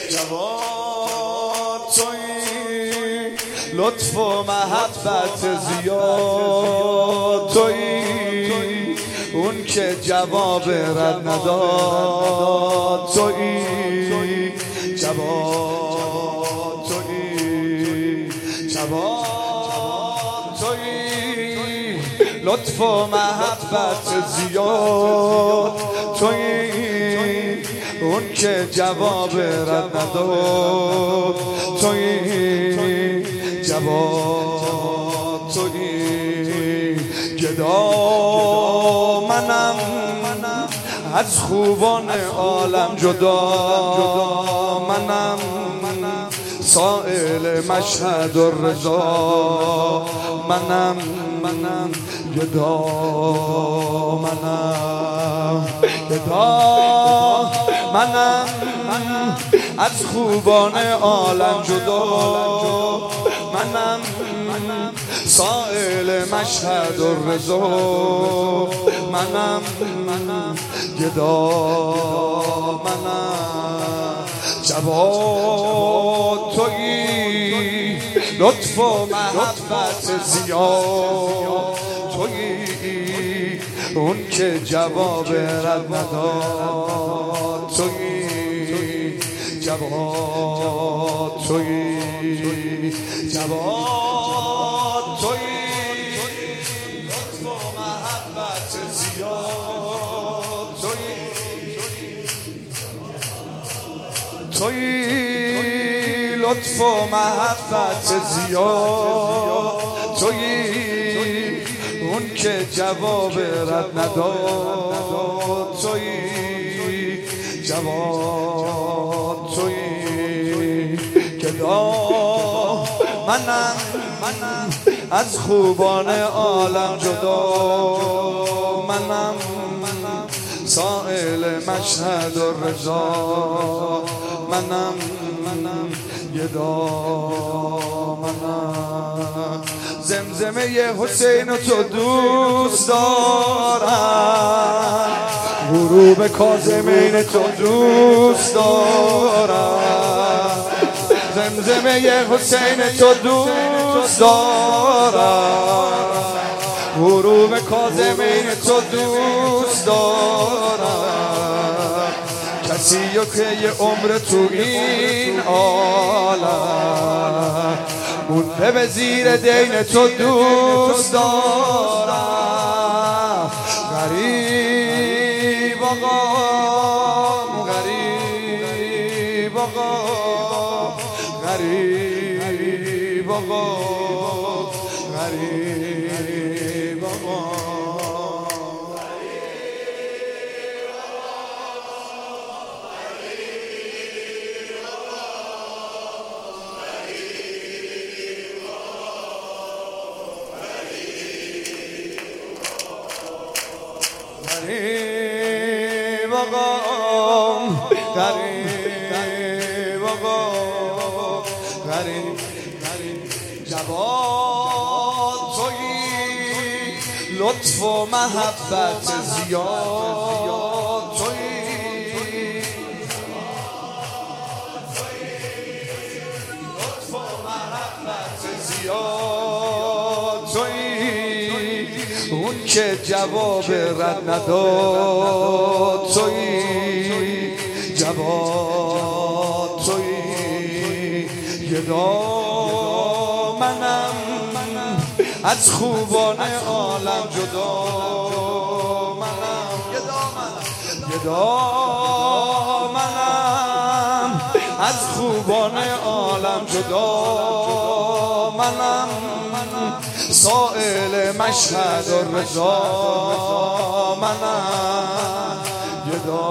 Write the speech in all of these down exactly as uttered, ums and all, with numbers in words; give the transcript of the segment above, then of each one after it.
جواد تویی، لطف و محبت زیاد تویی، اون که جواب رد نداد تویی. جواد تویی، جواد تویی، لطف و محبت زیاد تویی، اون که جواب رد نداد تویی. جواد تویی، گدا منم از خوبان عالم جدا منم، سائل مشهد و رضا منم، منم گدا منم، گدا منم از خوبان عالم جدا منم، سائل مشهد و رضا منم، گدا منم. جواد تویی، لطف و محبت زیاد تویی، اون که جواب رد نداد تویی. جواد تویی، جواد تویی، لطف و محبت زیاد تویی، تویی لطف و محبت زیاد تویی، اون که جواب رد نداد تویی. جواد تویی، گدا منم منم از خوبان عالم جدا منم، سائل مشهد و رضا منم، گدا منم. زمزمه حسین تو دوست دارم، غروب کاظمین تو دوست دارم، زمزمه حسین تو دوست دارم، غروب کاظمین تو دوست دارم. کسی که یه عمر تو این عالم مونده به زیر دین تو دوست دارم. غریب آقا، غریب آقا، غریب آقا، غریب آقا. غریب آقا، غریب آقا، غریب غریب. جواد تویی، لطف و محبت زیاد تویی، لطف و محبت زیاد تویی، اون که جواب رد نداد تویی. جواد تویی، گدا منم از خوبان عالم جدا منم، گدا منم، گدا منم از خوبان عالم جدا منم، سائل مشهد و رضا منم، گدا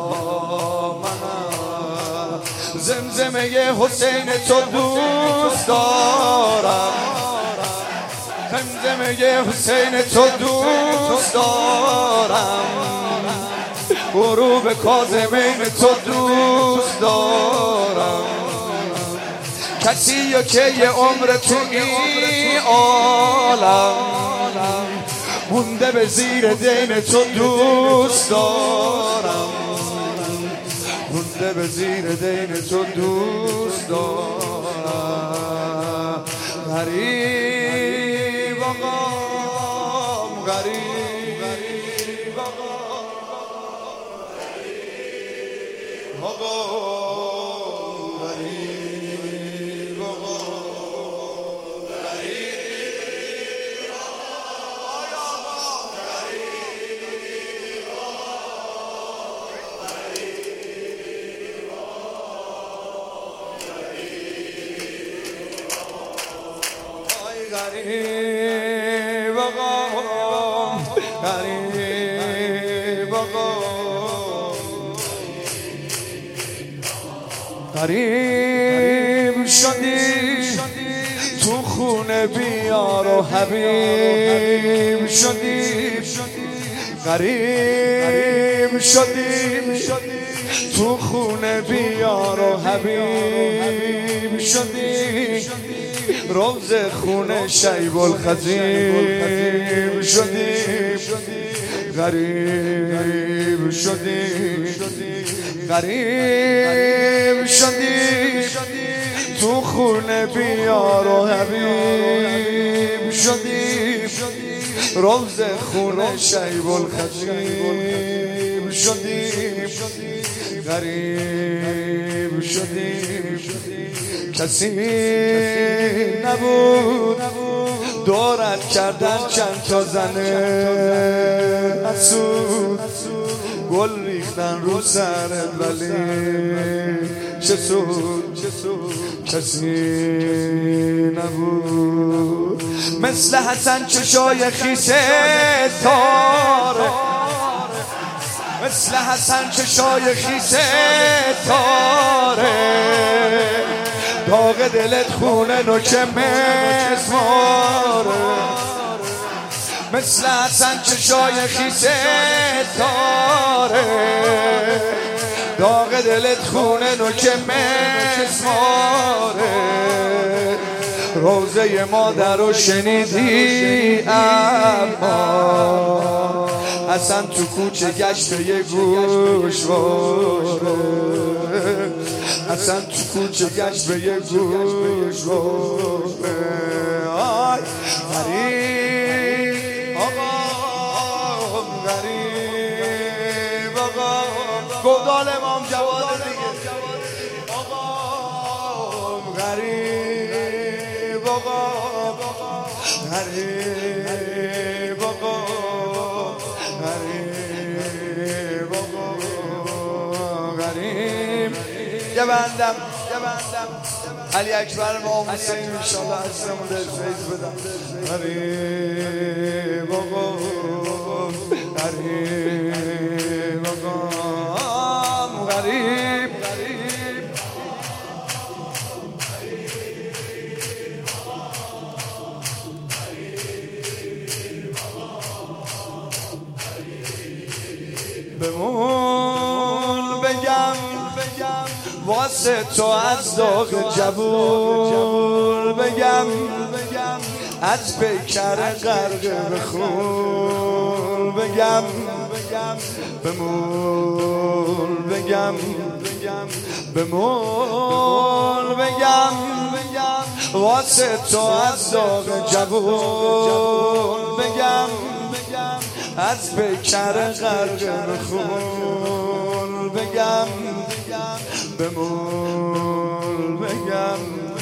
منم. زمزمه حسین تو دوست دارم، زمزمه حسین تو دوست دارم، غروب کاظمین تو دوست دارم. کسی که یه عمر تو این عالم مونده به زیر دین تو دوست دارم، رفته به زیر دین تو دوست دارم. غریب آقام غریب آقام آقام غریب آقام غریب غریب آقام غریب آقام غریب شدی تو خونه بیار و حبیب شدی. غریب شدی تو خونه بیار و حبیب شدی. روز خونه شیب الخزیب شدی. غریب شدی غریب شدی تو خونه بیار و حبیب شدی. روز خونه شیب الخزیب شدی. غریب شدی کسی نبود دورت کردن چند تا زنه حسود. گل ریختن رو سرت ولی چه سود کسی نبود مثل حسن چشای خیسه تاره. مثل حسن چشای خیسه تاره. داغ دلت خونه نوچه مسماره. مثل حسن چشای خیسه تاره. داغ دلت خونه نوچه مسماره. روزه مادر رو شنیدی اما حسن تو کوچه گشت یه گوشواره. حسن تو کوچه گشت به یه گوشواره. آی غریب آقا غریب آقا گودال امام جواد دیگه. آقا غریب آقا غریب آقا غریب آقا غریب. یه بندم یه بندم علی اکبر امام حسین انشالله عزیزمون دل فیض بدم. غریب آقا غریب آقا غریب بمون بگم واسه تو از داغ جبول بگم. از پیکر غرق بخون بگم. بمون بگم بمون بگم واسه تو از داغ جبول بگم. از پیکر غرق بخون بگم. بمون بگم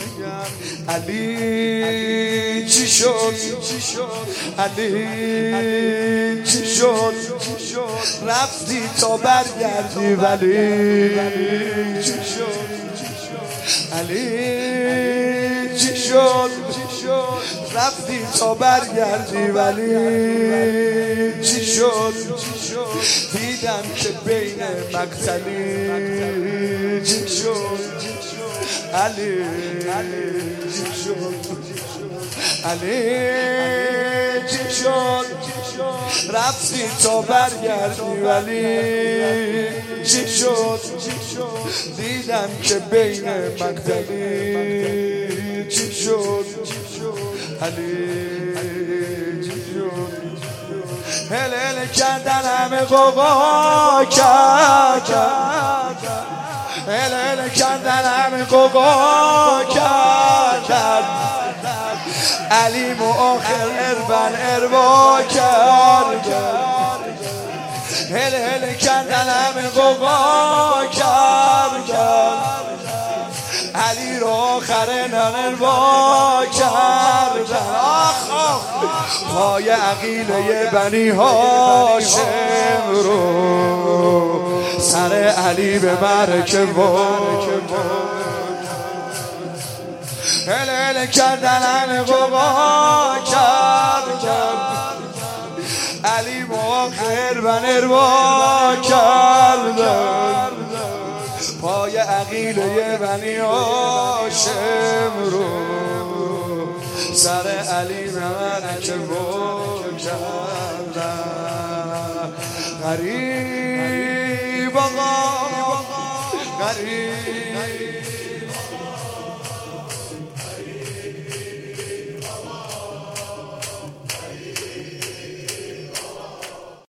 علی چی شد علی چی شد رفتی تا برگردی ولی چی شد علی چی شد رفتی تا برگردی ولی چی شد. دیدم که بین مقتلی چی شد علی چی شد علی چی شد رفتی تا برگردی ولی چی شد. دیدم که بین مقتلی چی شد علی چی شد. هل هل کردن همه قوقا کرد هل هل کردنم قوقا کردن علی مؤخر اربن اربا کردن هل هل کردنم قوقا کردن علی رو آخر نن با کردن آخ پای عقیله بنی هاشم رو سر علی به مرکه و هل هل کردنم قوقا کردن علی مؤخر بن اربا کردن پای عقیله بنی هاشم رو سر علی به مرکه و کردن غریب آقا غریب